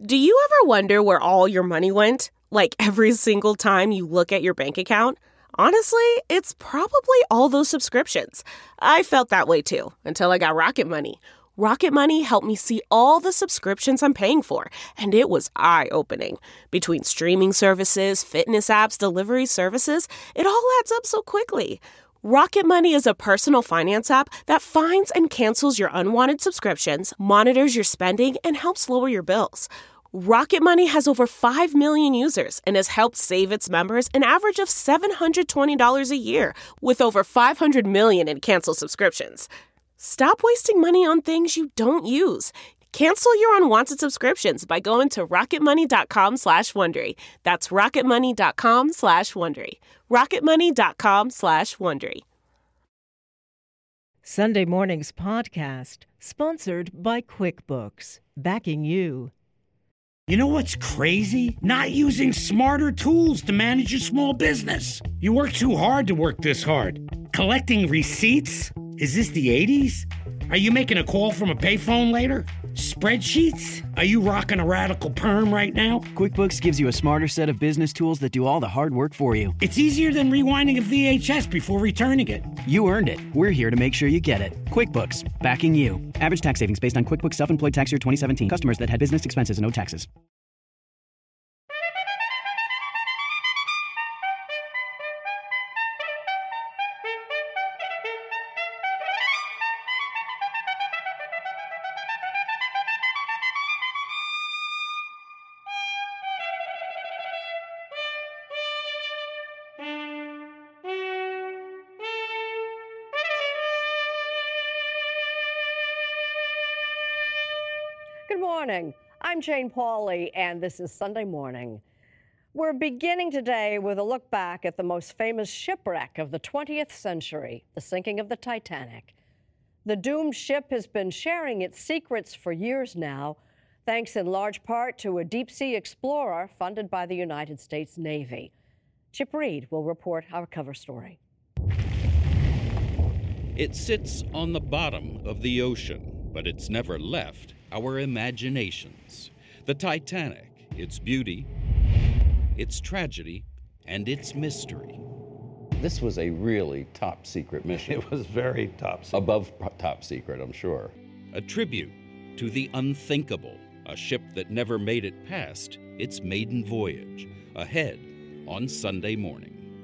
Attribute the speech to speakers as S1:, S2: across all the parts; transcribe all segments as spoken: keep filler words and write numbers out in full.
S1: Do you ever wonder where all your money went? Like every single time you look at your bank account? Honestly, it's probably all those subscriptions. I felt that way too, until I got Rocket Money. Rocket Money helped me see all the subscriptions I'm paying for, and it was eye-opening. Between streaming services, fitness apps, delivery services, it all adds up so quickly. Rocket Money is a personal finance app that finds and cancels your unwanted subscriptions, monitors your spending, and helps lower your bills. Rocket Money has over five million users and has helped save its members an average of seven hundred twenty dollars a year, with over five hundred million in canceled subscriptions. Stop wasting money on things you don't use. Cancel your unwanted subscriptions by going to rocketmoney.com slash Wondery. That's rocketmoney.com slash Wondery. rocketmoney.com slash Wondery.
S2: Sunday Morning's podcast, sponsored by QuickBooks, backing you.
S3: You know what's crazy? Not using smarter tools to manage your small business. You work too hard to work this hard. Collecting receipts? Is this the eighties? Are you making a call from a payphone later? Spreadsheets? Are you rocking a radical perm right now?
S4: QuickBooks gives you a smarter set of business tools that do all the hard work for you.
S3: It's easier than rewinding a V H S before returning it.
S4: You earned it. We're here to make sure you get it. QuickBooks, backing you. Average tax savings based on QuickBooks Self-Employed Tax Year twenty seventeen. Customers that had business expenses and owed taxes.
S5: Good morning. I'm Jane Pauley, and this is Sunday Morning. We're beginning today with a look back at the most famous shipwreck of the twentieth century, the sinking of the Titanic. The doomed ship has been sharing its secrets for years now, thanks in large part to a deep-sea explorer funded by the United States Navy. Chip Reed will report our cover story.
S6: It sits on the bottom of the ocean, but it's never left our imaginations. The Titanic, its beauty, its tragedy, and its mystery.
S7: This was a really top secret mission.
S8: It was very top secret.
S7: Above top secret, I'm sure.
S6: A tribute to the unthinkable, a ship that never made it past its maiden voyage, ahead on Sunday Morning.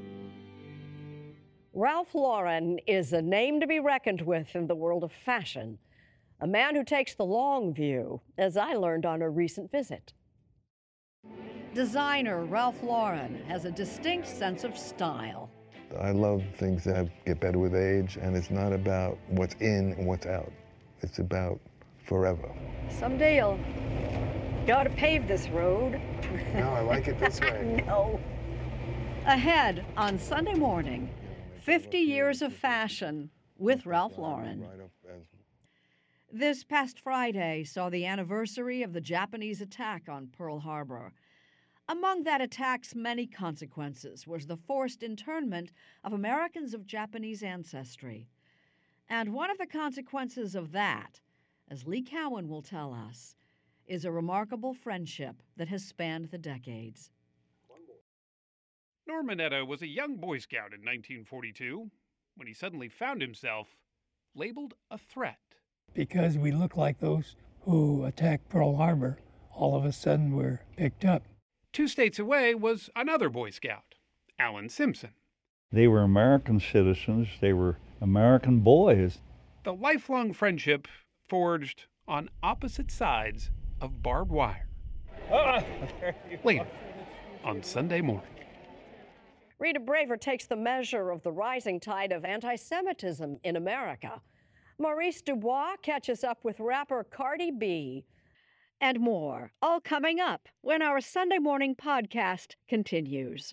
S5: Ralph Lauren is a name to be reckoned with in the world of fashion. A man who takes the long view, as I learned on a recent visit. Designer Ralph Lauren has a distinct sense of style.
S9: I love things that get better with age, and it's not about what's in and what's out. It's about forever.
S5: Someday you'll go to pave this road.
S9: No, I like it this way.
S5: No. Ahead on Sunday Morning, fifty years of fashion with Ralph Lauren. This past Friday saw the anniversary of the Japanese attack on Pearl Harbor. Among that attack's many consequences was the forced internment of Americans of Japanese ancestry. And one of the consequences of that, as Lee Cowan will tell us, is a remarkable friendship that has spanned the decades.
S10: Norman Etta was a young Boy Scout in nineteen forty-two when he suddenly found himself labeled a threat.
S11: Because we look like those who attacked Pearl Harbor, all of a sudden we're picked up.
S10: Two states away was another Boy Scout, Alan Simpson.
S12: They were American citizens. They were American boys.
S10: The lifelong friendship forged on opposite sides of barbed wire.
S8: Ah,
S10: Later on Sunday Morning.
S5: Rita Braver takes the measure of the rising tide of anti-Semitism in America. Maurice Dubois catches up with rapper Cardi B. And more, all coming up when our Sunday Morning podcast continues.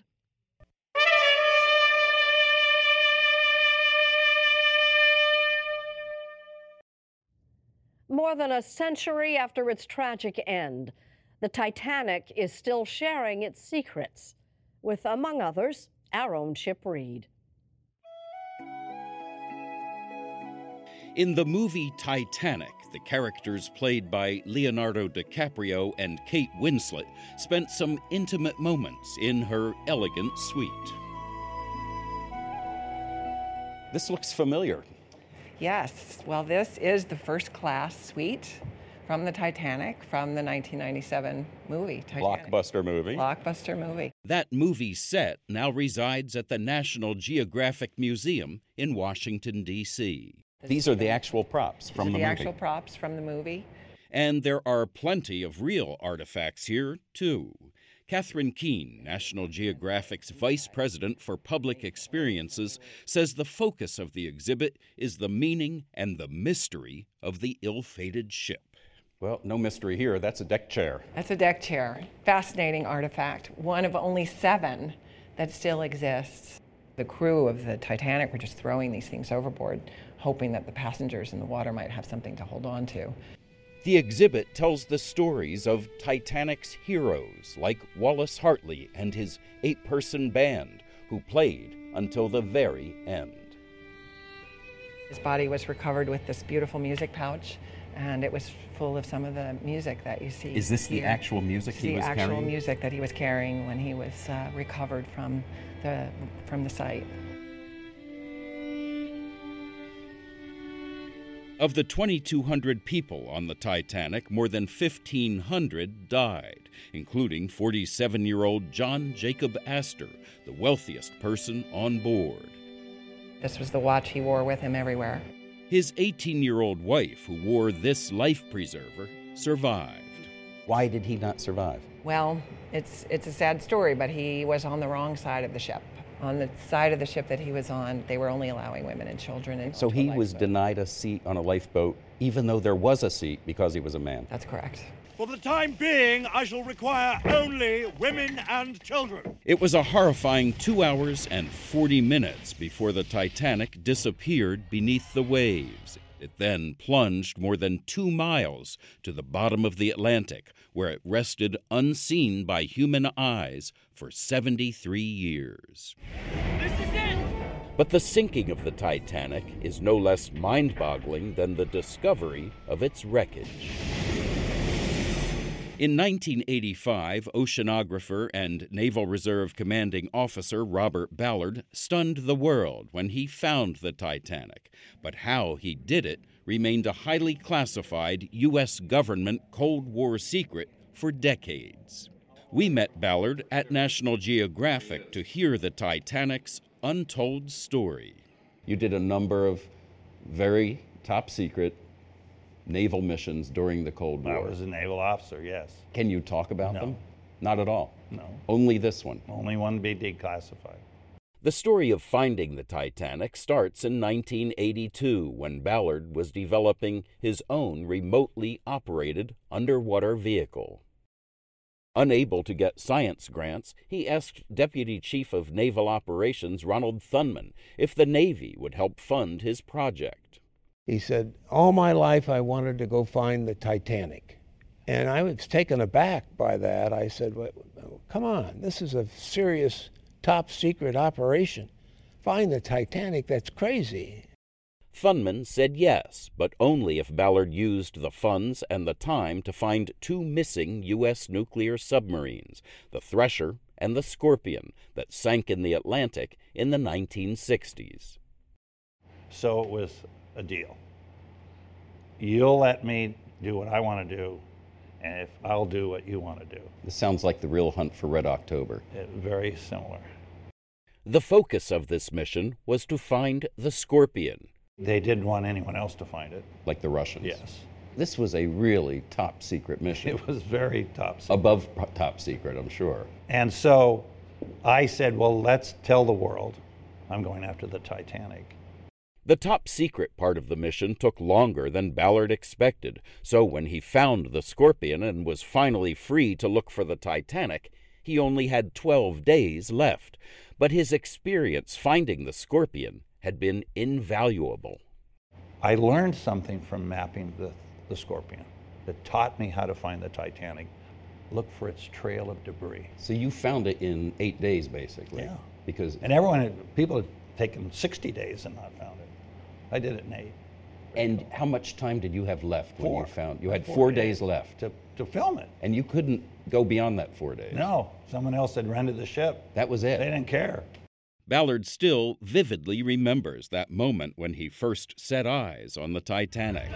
S5: More than a century after its tragic end, the Titanic is still sharing its secrets with, among others, our own Chip Reed.
S6: In the movie Titanic, the characters played by Leonardo DiCaprio and Kate Winslet spent some intimate moments in her elegant suite.
S7: This looks familiar.
S13: Yes, well, this is the first class suite from the Titanic, from the nineteen ninety-seven movie, Titanic.
S7: Blockbuster movie.
S13: Blockbuster movie.
S6: That movie set now resides at the National Geographic Museum in Washington, D C
S7: These are the actual props from the
S13: These are the
S7: movie.
S13: actual props from the movie.
S6: And there are plenty of real artifacts here, too. Catherine Keene, National Geographic's Vice President for Public Experiences, says the focus of the exhibit is the meaning and the mystery of the ill-fated ship.
S7: Well, no mystery here. That's a deck chair.
S13: That's a deck chair. Fascinating artifact. One of only seven that still exists. The crew of the Titanic were just throwing these things overboard, hoping that the passengers in the water might have something to hold on to.
S6: The exhibit tells the stories of Titanic's heroes like Wallace Hartley and his eight-person band, who played until the very end.
S13: His body was recovered with this beautiful music pouch, and it was full of some of the music that you see.
S7: Is this
S13: here.
S7: the actual music
S13: It's
S7: he was
S13: the
S7: carrying?
S13: actual music that he was carrying when he was uh, recovered from the from the site.
S6: Of the twenty-two hundred people on the Titanic, more than fifteen hundred died, including forty-seven-year-old John Jacob Astor, the wealthiest person on board.
S13: This was the watch he wore with him everywhere.
S6: His eighteen-year-old wife, who wore this life preserver, survived.
S7: Why did he not survive?
S13: Well, it's it's a sad story, but he was on the wrong side of the ship. On the side of the ship that he was on, they were only allowing women and children in.
S7: So he was denied a seat on a lifeboat, even though there was a seat, because he was a man.
S13: That's correct.
S14: For the time being, I shall require only women and children.
S6: It was a horrifying two hours and forty minutes before the Titanic disappeared beneath the waves. It then plunged more than two miles to the bottom of the Atlantic, where it rested unseen by human eyes for seventy-three years.
S14: This is it!
S6: But the sinking of the Titanic is no less mind-boggling than the discovery of its wreckage. In nineteen eighty-five, oceanographer and Naval Reserve Commanding Officer Robert Ballard stunned the world when he found the Titanic. But how he did it remained a highly classified U S government Cold War secret for decades. We met Ballard at National Geographic to hear the Titanic's untold story.
S7: You did a number of very top secret naval missions during the Cold War.
S12: I was a naval officer, yes.
S7: Can you talk about
S12: No.
S7: them? Not at all?
S12: No.
S7: Only this one?
S12: Only one be declassified.
S6: The story of finding the Titanic starts in nineteen eighty-two, when Ballard was developing his own remotely operated underwater vehicle. Unable to get science grants, he asked Deputy Chief of Naval Operations Ronald Thunman if the Navy would help fund his project.
S15: He said, all my life I wanted to go find the Titanic. And I was taken aback by that. I said, well, come on, this is a serious top secret operation. Find the Titanic, that's crazy.
S6: Thunman said yes, but only if Ballard used the funds and the time to find two missing U S nuclear submarines, the Thresher and the Scorpion, that sank in the Atlantic in the nineteen sixties.
S12: So it was a deal. You'll let me do what I want to do, and if I'll do what you want to do.
S7: This sounds like the real hunt for Red October.
S12: It, very similar.
S6: The focus of this mission was to find the Scorpion.
S12: They didn't want anyone else to find it.
S7: Like the Russians?
S12: Yes.
S7: This was a really top secret mission.
S12: It was very top secret.
S7: Above top secret, I'm sure.
S12: And so I said, well, let's tell the world I'm going after the Titanic.
S6: The top secret part of the mission took longer than Ballard expected, so when he found the Scorpion and was finally free to look for the Titanic, he only had twelve days left. But his experience finding the Scorpion had been invaluable.
S12: I learned something from mapping the, the Scorpion that taught me how to find the Titanic. Look for its trail of debris.
S7: So you found it in eight days, basically.
S12: Yeah.
S7: Because
S12: and everyone, had, people had taken sixty days and not found it. I did it in eight.
S7: And how much time did you have left when
S12: Four.
S7: you found? You had
S12: Four
S7: four
S12: days
S7: days left.
S12: To, to film it.
S7: And you couldn't go beyond that four days.
S12: No, someone else had rented the ship.
S7: That was it.
S12: They didn't care.
S6: Ballard still vividly remembers that moment when he first set eyes on the Titanic.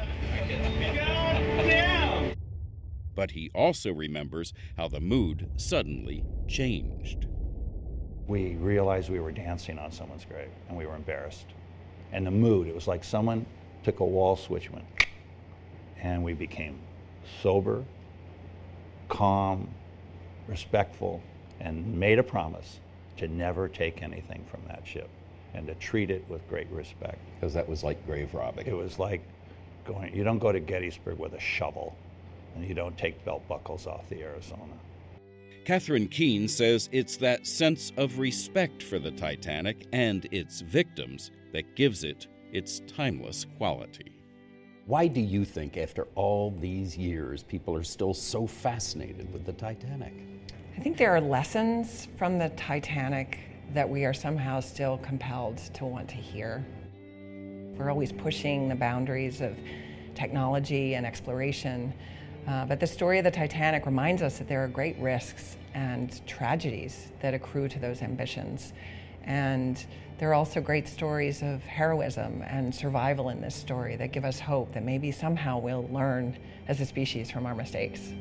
S6: But he also remembers how the mood suddenly changed.
S12: We realized we were dancing on someone's grave, and we were embarrassed. And the mood, it was like someone took a wall switch, went, and we became sober, calm, respectful, and made a promise to never take anything from that ship and to treat it with great respect.
S7: Because that was like grave robbing.
S12: It was like going, you don't go to Gettysburg with a shovel, and you don't take belt buckles off the Arizona.
S6: Catherine Keene says it's that sense of respect for the Titanic and its victims that gives it its timeless quality.
S7: Why do you think, after all these years, people are still so fascinated with the Titanic?
S13: I think there are lessons from the Titanic that we are somehow still compelled to want to hear. We're always pushing the boundaries of technology and exploration, uh, but the story of the Titanic reminds us that there are great risks and tragedies that accrue to those ambitions. And there are also great stories of heroism and survival in this story that give us hope that maybe somehow we'll learn as a species from our mistakes.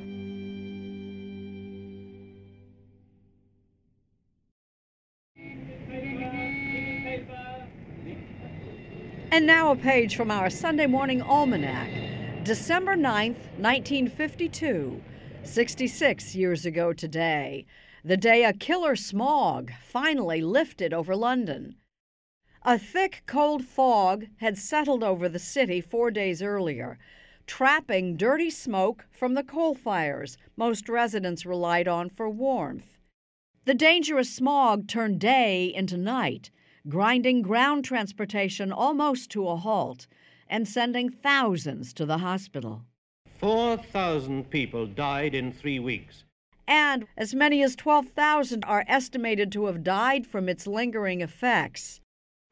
S5: And now a page from our Sunday Morning Almanac, December ninth, nineteen fifty-two, sixty-six years ago today, the day a killer smog finally lifted over London. A thick, cold fog had settled over the city four days earlier, trapping dirty smoke from the coal fires most residents relied on for warmth. The dangerous smog turned day into night, grinding ground transportation almost to a halt and sending thousands to the hospital.
S16: four thousand people died in three weeks.
S5: And as many as twelve thousand are estimated to have died from its lingering effects.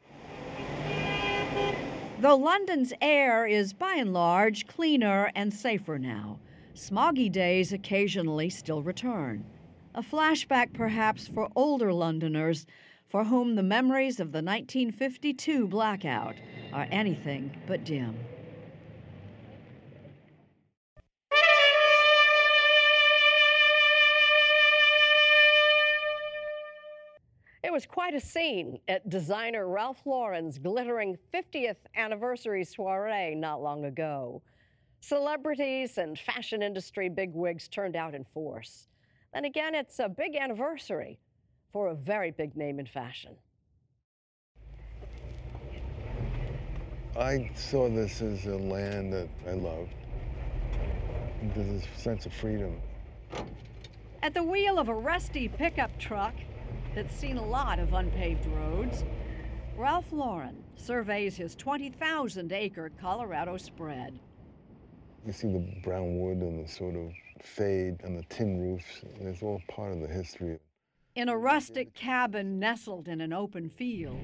S5: Though London's air is by and large cleaner and safer now, smoggy days occasionally still return. A flashback perhaps for older Londoners for whom the memories of the nineteen fifty-two blackout are anything but dim.
S17: It was quite a scene at designer Ralph Lauren's glittering fiftieth anniversary soiree not long ago. Celebrities and fashion industry bigwigs turned out in force. Then again, it's a big anniversary for a very big name in fashion.
S9: I saw this as a land that I loved. There's a sense of freedom.
S5: At the wheel of a rusty pickup truck that's seen a lot of unpaved roads, Ralph Lauren surveys his twenty thousand acre Colorado spread.
S9: You see the brown wood and the sort of fade and the tin roofs. It's all part of the history.
S5: In a rustic cabin nestled in an open field.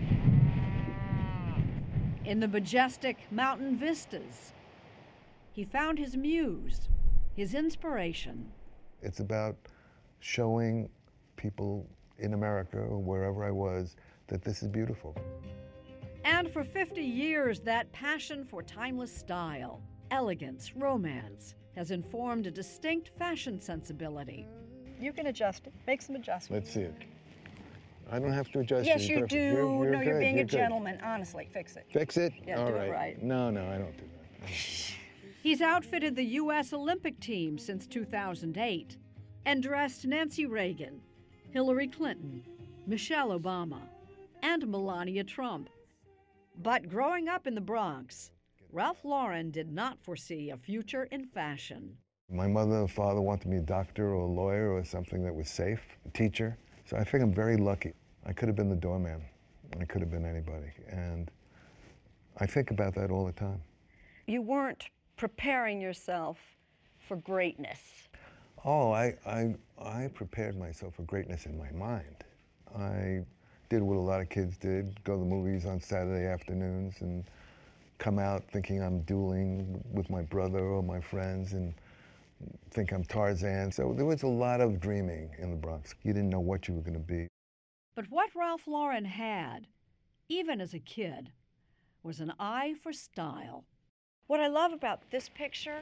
S5: In the majestic mountain vistas, he found his muse, his inspiration.
S9: It's about showing people in America or wherever I was that this is beautiful.
S5: And for fifty years, that passion for timeless style, elegance, romance has informed a distinct fashion sensibility.
S18: You can adjust it. Make some adjustments.
S9: Let's see it. I don't have to adjust
S18: Yes,
S9: it.
S18: you
S9: Perfect.
S18: do.
S9: You're, you're
S18: no,
S9: good.
S18: you're being
S9: you're
S18: a
S9: good.
S18: gentleman. Honestly, fix it.
S9: Fix it?
S18: Yeah,
S9: All
S18: do
S9: right.
S18: it right.
S9: No, no, I don't do that.
S5: He's outfitted the U S Olympic team since two thousand eight and dressed Nancy Reagan, Hillary Clinton, Michelle Obama, and Melania Trump. But growing up in the Bronx, Ralph Lauren did not foresee a future in fashion.
S9: My mother and father wanted me a doctor or a lawyer or something that was safe, a teacher. So I think I'm very lucky. I could have been the doorman. I could have been anybody. And I think about that all the time.
S18: You weren't preparing yourself for greatness.
S9: Oh, I, I, I prepared myself for greatness in my mind. I did what a lot of kids did, go to the movies on Saturday afternoons and come out thinking I'm dueling with my brother or my friends and think I'm Tarzan. So there was a lot of dreaming in the Bronx. You didn't know what you were going to be.
S5: But what Ralph Lauren had, even as a kid, was an eye for style.
S18: What I love about this picture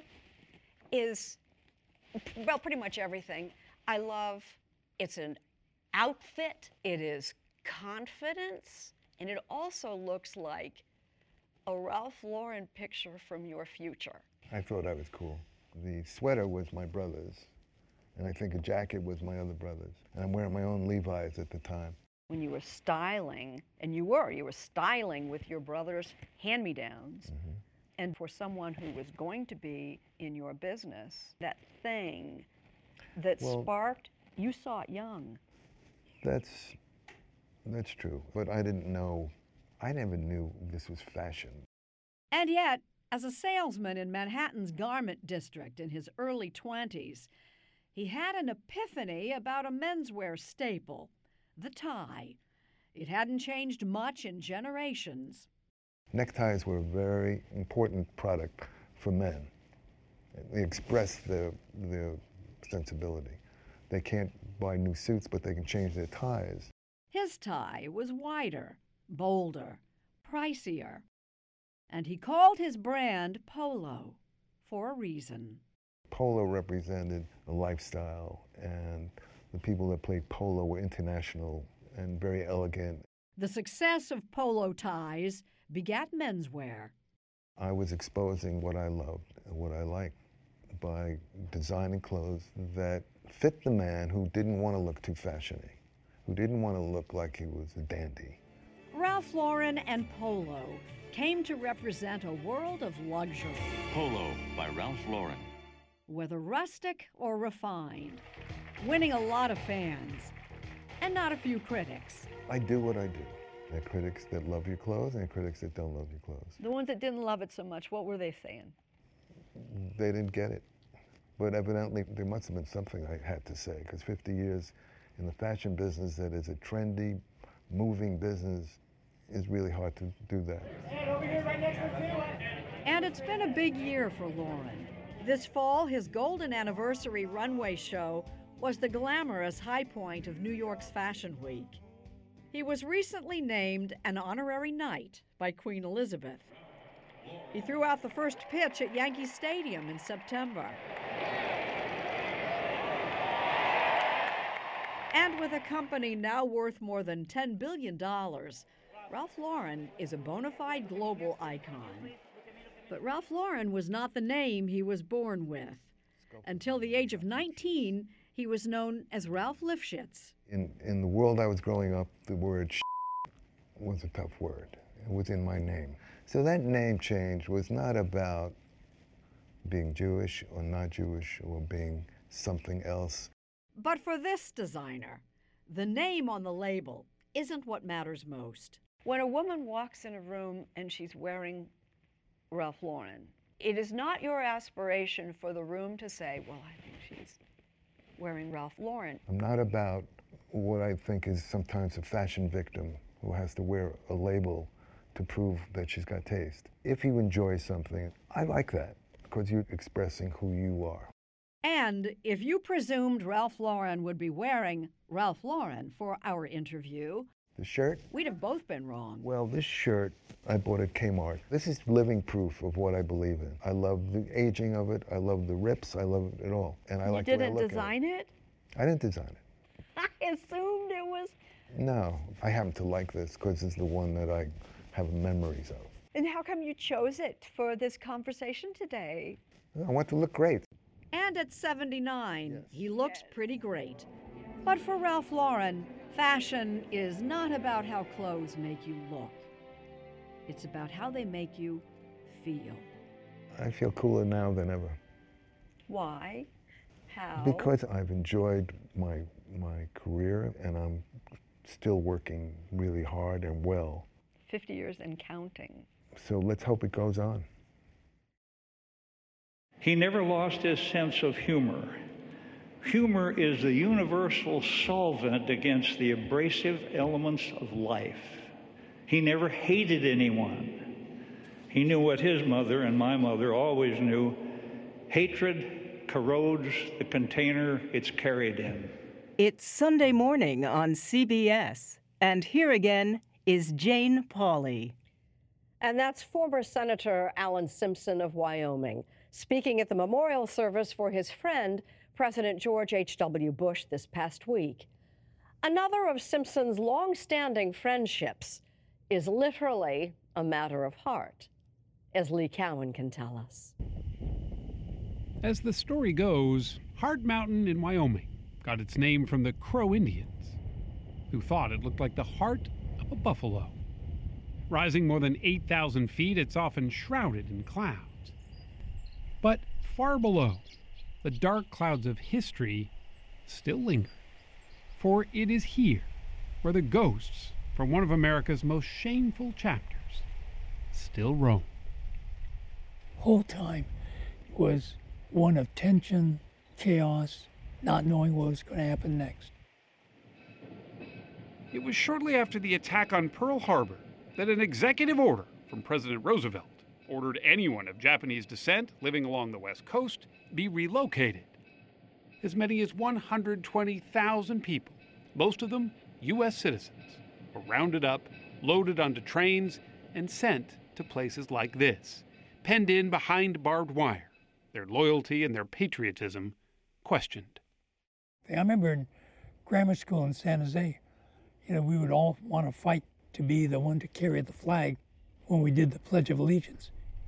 S18: is, well, pretty much everything. I love it's an outfit, it is confidence, and it also looks like a Ralph Lauren picture from your future.
S9: I thought I was cool. The sweater was my brother's, and I think a jacket was my other brother's. And I'm wearing my own Levi's at the time.
S18: When you were styling, and you were, you were styling with your brother's hand-me-downs, mm-hmm. and for someone who was going to be in your business, that thing that well, sparked, you saw it young.
S9: That's, that's true, but I didn't know, I never knew this was fashion.
S5: And yet, as a salesman in Manhattan's garment district in his early twenties, he had an epiphany about a menswear staple, the tie. It hadn't changed much in generations.
S9: Neckties were a very important product for men. They express their, their sensibility. They can't buy new suits, but they can change their ties.
S5: His tie was wider, bolder, pricier. And he called his brand Polo for a reason.
S9: Polo represented a lifestyle, and the people that played polo were international and very elegant.
S5: The success of polo ties begat menswear.
S9: I was exposing what I loved and what I liked by designing clothes that fit the man who didn't want to look too fashiony, who didn't want to look like he was a dandy.
S5: Ralph Lauren and Polo came to represent a world of luxury.
S19: Polo by Ralph Lauren.
S5: Whether rustic or refined, winning a lot of fans and not a few critics.
S9: I do what I do. There are critics that love your clothes and critics that don't love your clothes.
S18: The ones that didn't love it so much, what were they saying?
S9: They didn't get it. But evidently, there must have been something I had to say, because fifty years in the fashion business that is a trendy, moving business is really hard to do that.
S5: And it's been a big year for Lauren. This fall, his golden anniversary runway show was the glamorous high point of New York's Fashion Week. He was recently named an honorary knight by Queen Elizabeth. He threw out the first pitch at Yankee Stadium in September. And with a company now worth more than ten billion dollars, Ralph Lauren is a bona fide global icon. But Ralph Lauren was not the name he was born with. Until the age of nineteen, he was known as Ralph Lifshitz.
S9: In, in the world I was growing up, the word was a tough word. It was in my name. So that name change was not about being Jewish or not Jewish or being something else.
S5: But for this designer, the name on the label isn't what matters most.
S18: When a woman walks in a room and she's wearing Ralph Lauren, it is not your aspiration for the room to say, well, I think she's wearing Ralph Lauren.
S9: I'm not about what I think is sometimes a fashion victim who has to wear a label to prove that she's got taste. If you enjoy something, I like that because you're expressing who you are.
S5: And if you presumed Ralph Lauren would be wearing Ralph Lauren for our interview,
S9: the shirt?
S5: We'd have both been wrong.
S9: Well, this shirt I bought at Kmart. This is living proof of what I believe in. I love the aging of it. I love the rips. I love it all. And I
S18: you
S9: like
S18: didn't
S9: the way I look
S18: design
S9: at
S18: it.
S9: it. I didn't design it.
S18: I assumed it was.
S9: No, I happen to like this because it's the one that I have memories of.
S18: And how come you chose it for this conversation today?
S9: I want to look great.
S5: And at seventy-nine, yes. He looks yes. pretty great. But for Ralph Lauren, fashion is not about how clothes make you look. It's about how they make you feel.
S9: I feel cooler now than ever.
S18: Why? How?
S9: Because I've enjoyed my my career and I'm still working really hard and well.
S18: fifty years and counting.
S9: So let's hope it goes on.
S20: He never lost his sense of humor. Humor is the universal solvent against the abrasive elements of life. He never hated anyone. He knew what his mother and my mother always knew. Hatred corrodes the container it's carried in.
S2: It's Sunday morning on C B S, and here again is Jane Pauley.
S17: And that's former Senator Alan Simpson of Wyoming, speaking at the memorial service for his friend, President George H W Bush, this past week. Another of Simpson's long-standing friendships is literally a matter of heart, as Lee Cowan can tell us.
S10: As the story goes, Hart Mountain in Wyoming got its name from the Crow Indians, who thought it looked like the heart of a buffalo. Rising more than eight thousand feet, it's often shrouded in clouds. But far below, the dark clouds of history still linger. For it is here where the ghosts from one of America's most shameful chapters still roam.
S11: Whole time was one of tension, chaos, not knowing what was going to happen next.
S10: It was shortly after the attack on Pearl Harbor that an executive order from President Roosevelt ordered anyone of Japanese descent living along the West Coast be relocated. As many as one hundred twenty thousand people, most of them U S citizens, were rounded up, loaded onto trains, and sent to places like this, penned in behind barbed wire, their loyalty and their patriotism questioned.
S11: I remember in grammar school in San Jose, you know, we would all want to fight to be the one to carry the flag when we did the Pledge of Allegiance.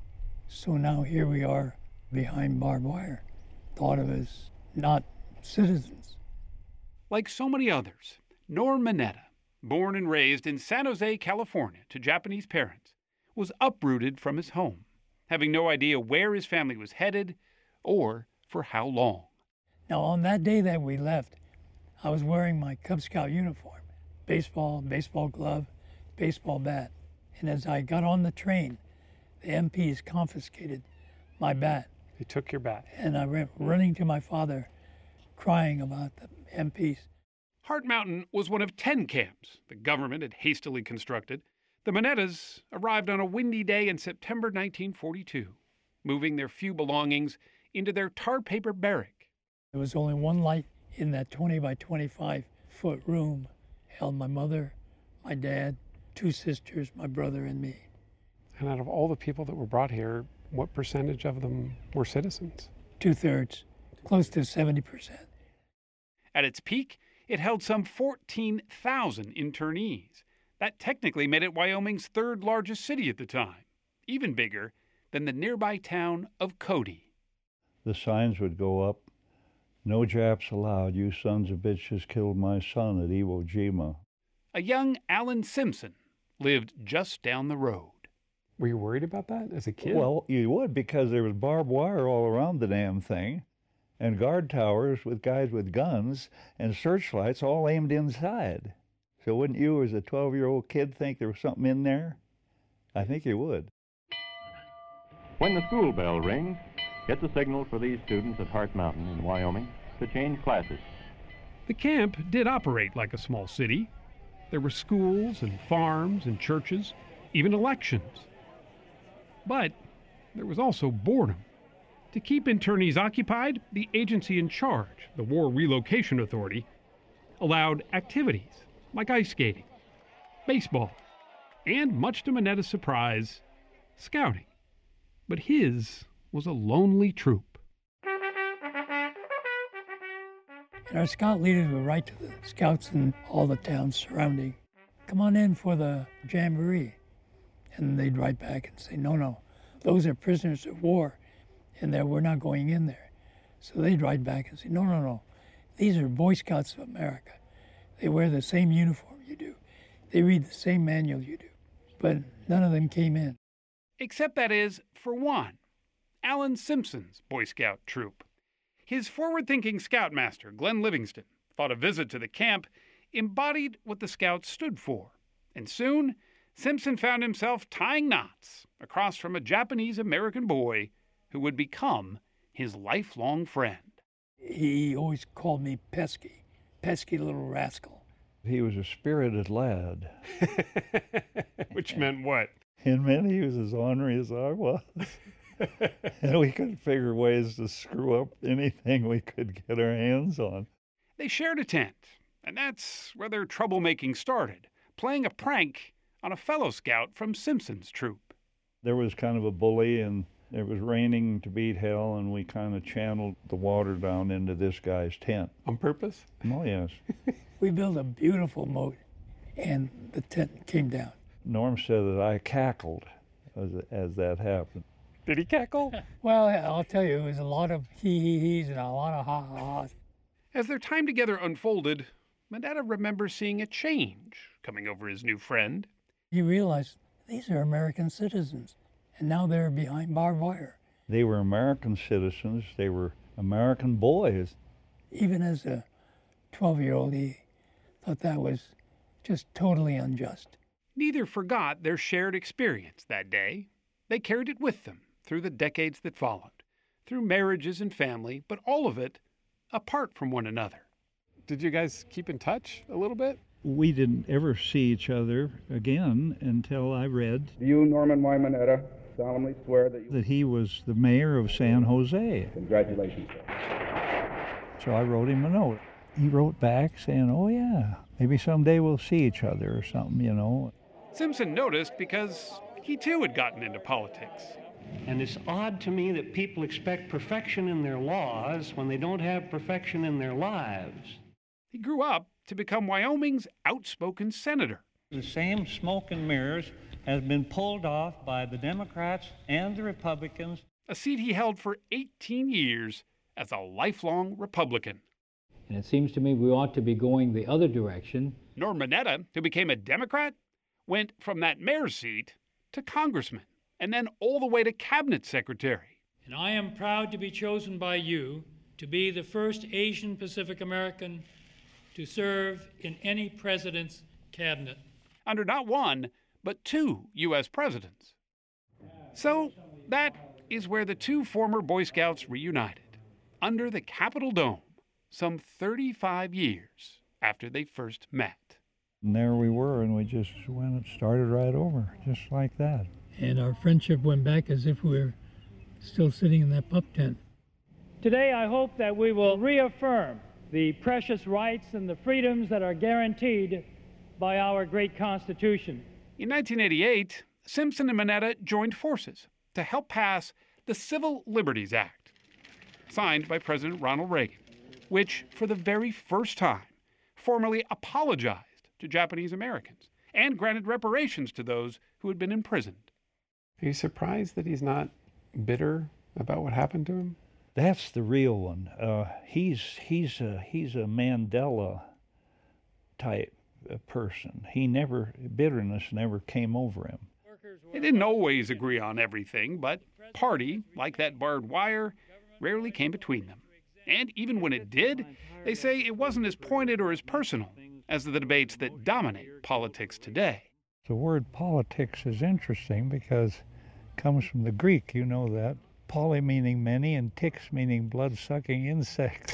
S11: So now here we are behind barbed wire, thought of as not citizens.
S10: Like so many others, Norm Mineta, born and raised in San Jose, California, to Japanese parents, was uprooted from his home, having no idea where his family was headed or for how long.
S11: Now, on that day that we left, I was wearing my Cub Scout uniform, baseball, baseball glove, baseball bat. And as I got on the train, the M Ps confiscated my bat.
S10: They took your bat.
S11: And I went running to my father, crying about the M Ps.
S10: Hart Mountain was one of ten camps the government had hastily constructed. The Minetas arrived on a windy day in September nineteen forty-two, moving their few belongings into their tar paper barrack.
S11: There was only one light in that twenty by twenty-five foot room. Held my mother, my dad, two sisters, my brother, and me.
S10: And out of all the people that were brought here, what percentage of them were citizens?
S11: Two-thirds, close to seventy percent.
S10: At its peak, it held some fourteen thousand internees. That technically made it Wyoming's third largest city at the time, even bigger than the nearby town of Cody.
S12: The signs would go up, "No Japs allowed, you sons of bitches killed my son at Iwo Jima."
S10: A young Alan Simpson lived just down the road. Were you worried about that as a kid?
S12: Well, you would, because there was barbed wire all around the damn thing, and guard towers with guys with guns and searchlights all aimed inside. So wouldn't you, as a twelve-year-old kid, think there was something in there? I think you would.
S19: When the school bell rings, it's a signal for these students at Hart Mountain in Wyoming to change classes.
S10: The camp did operate like a small city. There were schools and farms and churches, even elections. But there was also boredom. To keep internees occupied, the agency in charge, the War Relocation Authority, allowed activities like ice skating, baseball, and, much to Mineta's surprise, scouting. But his was a lonely troop.
S11: And our scout leaders would write to the scouts in all the towns surrounding, "Come on in for the jamboree." And they'd write back and say, "No, no, those are prisoners of war, and that we're not going in there." So they'd write back and say, "No, no, no, these are Boy Scouts of America. They wear the same uniform you do. They read the same manual you do." But none of them came in.
S10: Except, that is, for one, Alan Simpson's Boy Scout troop. His forward-thinking scoutmaster, Glenn Livingston, thought a visit to the camp embodied what the Scouts stood for. And soon, Simpson found himself tying knots across from a Japanese-American boy who would become his lifelong friend.
S11: He always called me pesky, pesky little rascal.
S12: He was a spirited lad.
S10: Which meant what?
S20: In many, he was as ornery as I was. And we could figure ways to screw up anything we could get our hands on.
S10: They shared a tent, and that's where their troublemaking started, playing a prank on a fellow scout from Simpson's troop.
S20: There was kind of a bully, and it was raining to beat hell, and we kind of channeled the water down into this guy's tent.
S21: On purpose?
S20: Oh, yes.
S11: We built a beautiful moat, and the tent came down.
S20: Norm said that I cackled as, as that happened.
S10: Did he cackle?
S11: Well, I'll tell you, it was a lot of hee-hee-hees and a lot of ha-ha-has.
S10: As their time together unfolded, Mineta remembers seeing a change coming over his new friend.
S11: He realized these are American citizens, and now they're behind barbed wire.
S20: They were American citizens. They were American boys.
S11: Even as a twelve-year-old, he thought that was just totally unjust.
S10: Neither forgot their shared experience that day. They carried it with them through the decades that followed, through marriages and family, but all of it apart from one another.
S21: Did you guys keep in touch a little bit?
S20: We didn't ever see each other again until I read
S22: Do you, Norman Y. Mineta, solemnly swear that you...
S20: that he was the mayor of San Jose.
S22: Congratulations, sir.
S20: So I wrote him a note. He wrote back saying, oh yeah, maybe someday we'll see each other or something, you know.
S10: Simpson noticed because he too had gotten into politics.
S16: And it's odd to me that people expect perfection in their laws when they don't have perfection in their lives.
S10: He grew up to become Wyoming's outspoken senator.
S16: The same smoke and mirrors has been pulled off by the Democrats and the Republicans.
S10: A seat he held for eighteen years as a lifelong Republican.
S23: And it seems to me we ought to be going the other direction.
S10: Norm Mineta, who became a Democrat, went from that mayor's seat to congressman, and then all the way to cabinet secretary.
S24: And I am proud to be chosen by you to be the first Asian Pacific American to serve in any president's cabinet.
S10: Under not one, but two U S presidents. So that is where the two former Boy Scouts reunited, under the Capitol Dome, some thirty-five years after they first met.
S20: And there we were, and we just went and started right over, just like that.
S11: And our friendship went back as if we were still sitting in that pup tent.
S24: Today, I hope that we will reaffirm the precious rights and the freedoms that are guaranteed by our great Constitution.
S10: In nineteen eighty-eight, Simpson and Mineta joined forces to help pass the Civil Liberties Act, signed by President Ronald Reagan, which, for the very first time, formally apologized to Japanese Americans and granted reparations to those who had been imprisoned.
S21: Are you surprised that he's not bitter about what happened to him?
S20: That's the real one. Uh, he's he's a he's a Mandela type of person. He never bitterness never came over him.
S10: They didn't always agree on everything, but party, like that barbed wire, rarely came between them. And even when it did, they say it wasn't as pointed or as personal as the debates that dominate politics today.
S20: The word politics is interesting because it comes from the Greek, you know that. Poly meaning many and ticks meaning blood-sucking insects.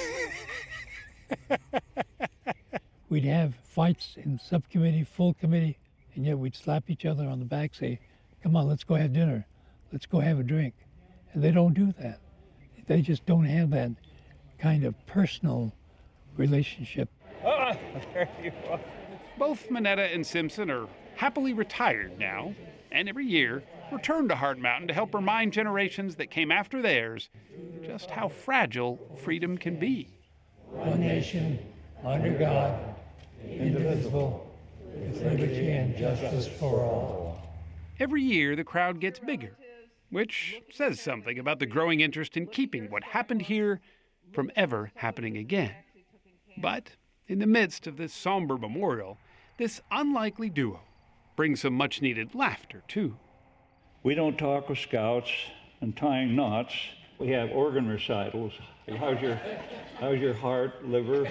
S11: We'd have fights in subcommittee, full committee, and yet we'd slap each other on the back, say, come on, let's go have dinner. Let's go have a drink. And they don't do that. They just don't have that kind of personal relationship.
S21: Ah, there you are.
S10: Both Mineta and Simpson are happily retired now, and every year return to Heart Mountain to help remind generations that came after theirs just how fragile freedom can be.
S11: One nation, under God, indivisible, with liberty and justice for all.
S10: Every year the crowd gets bigger, which says something about the growing interest in keeping what happened here from ever happening again. But in the midst of this somber memorial, this unlikely duo brings some much-needed laughter, too.
S20: We don't talk with scouts and tying knots. We have organ recitals. How's your, how's your heart, liver?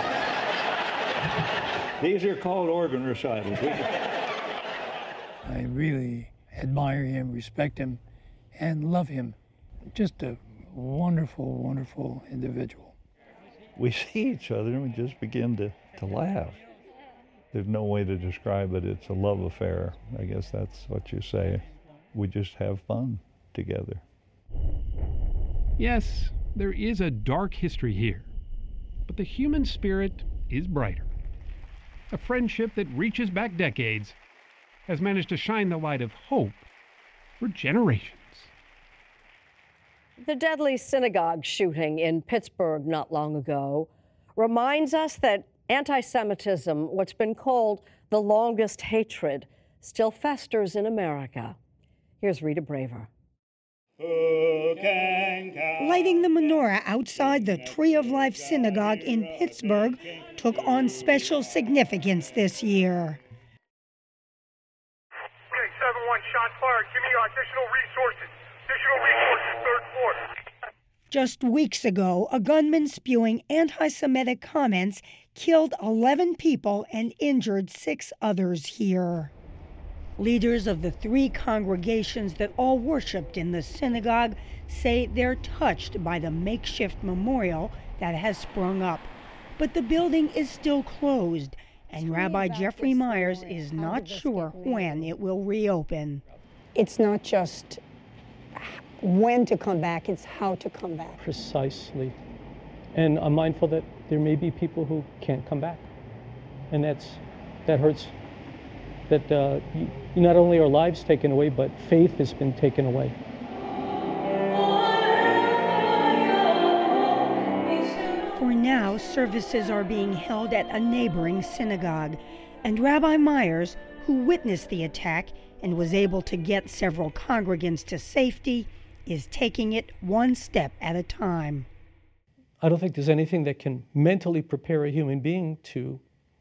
S20: These are called organ recitals.
S11: I really admire him, respect him, and love him. Just a wonderful, wonderful individual.
S20: We see each other and we just begin to, to laugh. There's no way to describe it. It's a love affair. I guess that's what you say. We just have fun together.
S10: Yes, there is a dark history here, but the human spirit is brighter. A friendship that reaches back decades has managed to shine the light of hope for generations.
S17: The deadly synagogue shooting in Pittsburgh not long ago reminds us that anti-Semitism, what's been called the longest hatred, still festers in America. Here's Rita Braver.
S1: Lighting the menorah outside the Tree of Life Synagogue in Pittsburgh took on special significance this year.
S3: Okay, seven one, shot fired. Give me additional resources. Additional resources, third floor.
S1: Just weeks ago, a gunman spewing anti-Semitic comments killed eleven people and injured six others here. Leaders of the three congregations that all worshiped in the synagogue say they're touched by the makeshift memorial that has sprung up. But the building is still closed, and Rabbi Jeffrey Myers is not sure when it will reopen.
S4: It's not just when to come back, it's how to come back.
S8: Precisely. And I'm mindful that there may be people who can't come back. And that's that hurts. That uh, you, not only are lives taken away, but faith has been taken away.
S1: For now, services are being held at a neighboring synagogue, and Rabbi Myers, who witnessed the attack and was able to get several congregants to safety, is taking it one step at a time.
S8: I don't think there's anything that can mentally prepare a human being to,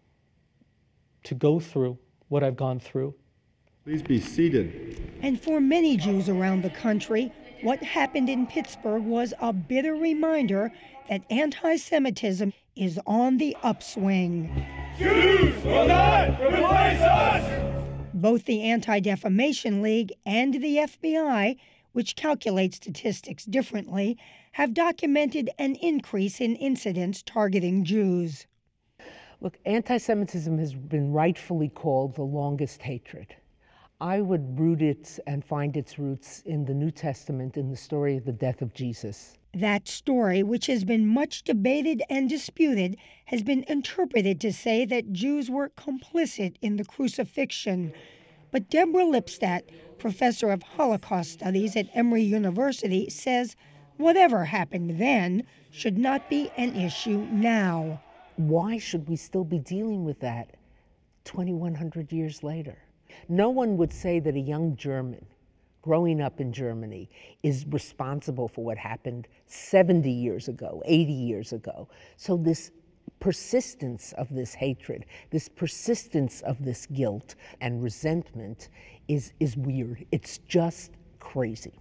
S8: to go through what I've gone through.
S25: Please be seated.
S1: And for many Jews around the country, what happened in Pittsburgh was a bitter reminder that anti-Semitism is on the upswing.
S3: Jews will not replace us!
S1: Both the Anti-Defamation League and the F B I, which calculate statistics differently, have documented an increase in incidents targeting Jews.
S26: Look, anti-Semitism has been rightfully called the longest hatred. I would root it and find its roots in the New Testament, in the story of the death of Jesus.
S1: That story, which has been much debated and disputed, has been interpreted to say that Jews were complicit in the crucifixion. But Deborah Lipstadt, professor of Holocaust Studies at Emory University, says whatever happened then should not be an issue now.
S26: Why should we still be dealing with that twenty-one hundred years later? No one would say that a young German growing up in Germany is responsible for what happened seventy years ago, eighty years ago. So this persistence of this hatred, this persistence of this guilt and resentment is, is weird. It's just crazy.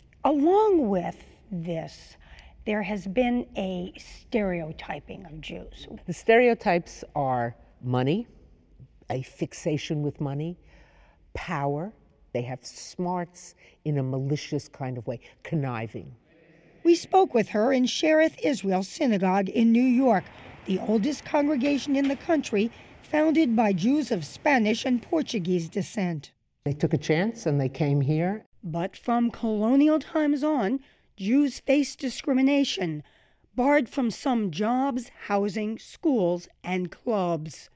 S1: Along with this, there has been a stereotyping of Jews.
S26: The stereotypes are money, a fixation with money, power. They have smarts in a malicious kind of way, conniving.
S1: We spoke with her in Shereth Israel Synagogue in New York, the oldest congregation in the country, founded by Jews of Spanish and Portuguese descent.
S26: They took a chance and they came here.
S1: But from colonial times on, Jews faced discrimination, barred from some jobs, housing, schools, and clubs.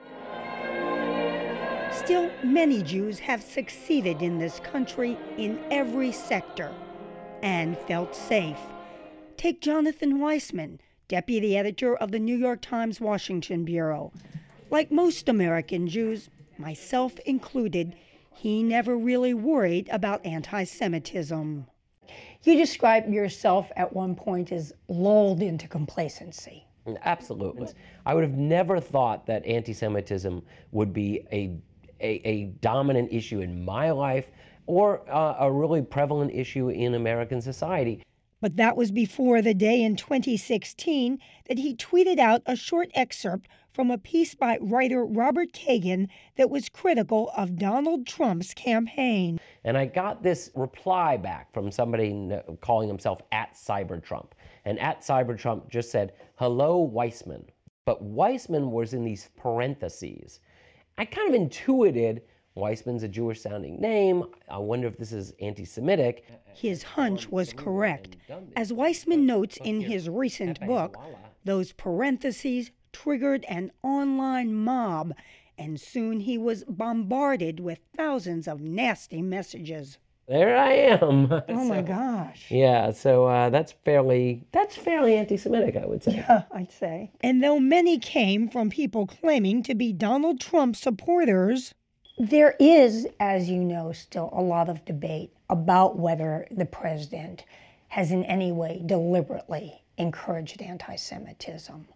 S1: Still, many Jews have succeeded in this country in every sector and felt safe. Take Jonathan Weissman, deputy editor of the New York Times Washington Bureau. Like most American Jews, myself included, he never really worried about anti-Semitism. You described yourself at one point as lulled into complacency.
S27: Absolutely. I would have never thought that anti-Semitism would be a, a, a dominant issue in my life or uh, a really prevalent issue in American society.
S1: But that was before the day in twenty sixteen that he tweeted out a short excerpt from a piece by writer Robert Kagan that was critical of Donald Trump's campaign.
S27: And I got this reply back from somebody calling himself at Cybertrump. And at Cybertrump just said, hello, Weissman. But Weissman was in these parentheses. I kind of intuited Weissman's a Jewish-sounding name. I wonder if this is anti-Semitic.
S1: His hunch was correct. As Weissman notes in his recent book, those parentheses triggered an online mob, and soon he was bombarded with thousands of nasty messages.
S27: There I am.
S1: Oh
S27: so,
S1: my gosh.
S27: Yeah, so uh, that's fairly that's fairly anti-Semitic, I would say.
S1: Yeah, I'd say. And though many came from people claiming to be Donald Trump supporters, there is, as you know, still a lot of debate about whether the president has in any way deliberately encouraged anti-Semitism.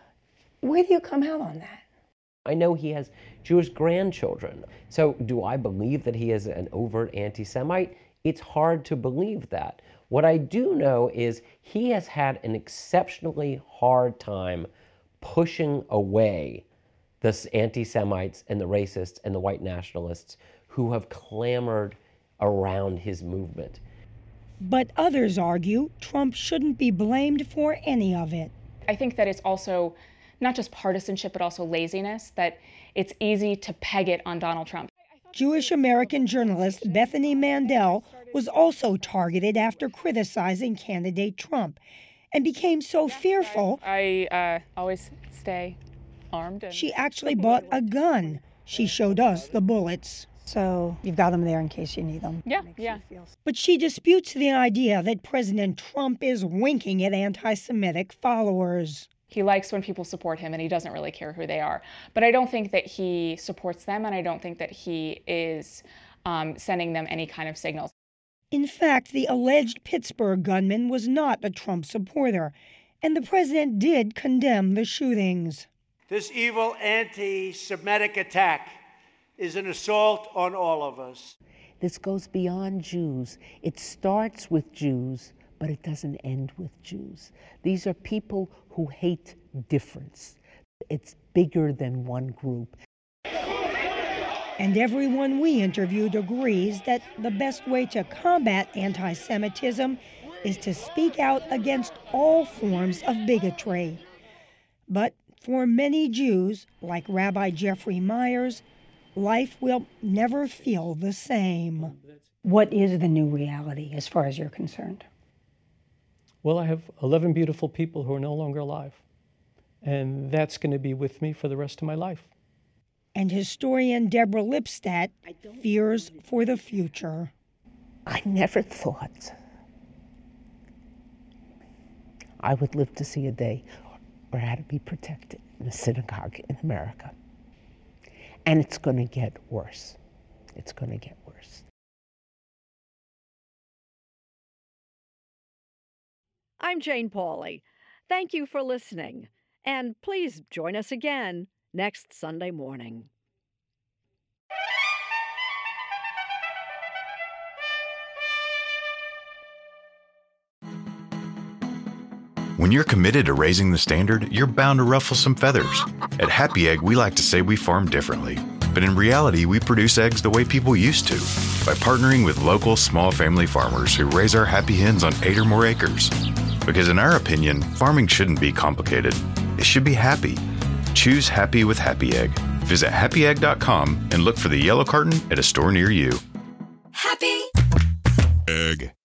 S1: Where do you come out on that?
S27: I know he has Jewish grandchildren. So do I believe that he is an overt anti-Semite? It's hard to believe that. What I do know is he has had an exceptionally hard time pushing away the anti-Semites and the racists and the white nationalists who have clamored around his movement.
S1: But others argue Trump shouldn't be blamed for any of it.
S5: I think that it's also not just partisanship, but also laziness, that it's easy to peg it on Donald Trump.
S1: Jewish-American journalist Bethany Mandel was also targeted after criticizing candidate Trump and became so fearful,
S5: I uh, always stay armed. And
S1: she actually bought a gun. She showed us the bullets. So you've got them there in case you need them.
S5: Yeah, yeah.
S1: But she disputes the idea that President Trump is winking at anti-Semitic followers.
S5: He likes when people support him, and he doesn't really care who they are. But I don't think that he supports them, and I don't think that he is um, sending them any kind of signals.
S1: In fact, the alleged Pittsburgh gunman was not a Trump supporter, and the president did condemn the shootings.
S6: This evil anti-Semitic attack is an assault on all of us.
S26: This goes beyond Jews. It starts with Jews, but it doesn't end with Jews. These are people who hate difference. It's bigger than one group.
S1: And everyone we interviewed agrees that the best way to combat anti-Semitism is to speak out against all forms of bigotry. But for many Jews, like Rabbi Jeffrey Myers, life will never feel the same. What is the new reality as far as you're concerned?
S8: Well, I have eleven beautiful people who are no longer alive, and that's going to be with me for the rest of my life.
S1: And historian Deborah Lipstadt fears for the future.
S26: I never thought I would live to see a day where I had to be protected in a synagogue in America. And it's going to get worse. It's going to get worse.
S17: I'm Jane Pauley. Thank you for listening. And please join us again next Sunday morning.
S7: When you're committed to raising the standard, you're bound to ruffle some feathers. At Happy Egg, we like to say we farm differently. But in reality, we produce eggs the way people used to, by partnering with local small family farmers who raise our happy hens on eight or more acres. Because in our opinion, farming shouldn't be complicated. It should be happy. Choose happy with Happy Egg. Visit happy egg dot com and look for the yellow carton at a store near you.
S13: Happy Egg.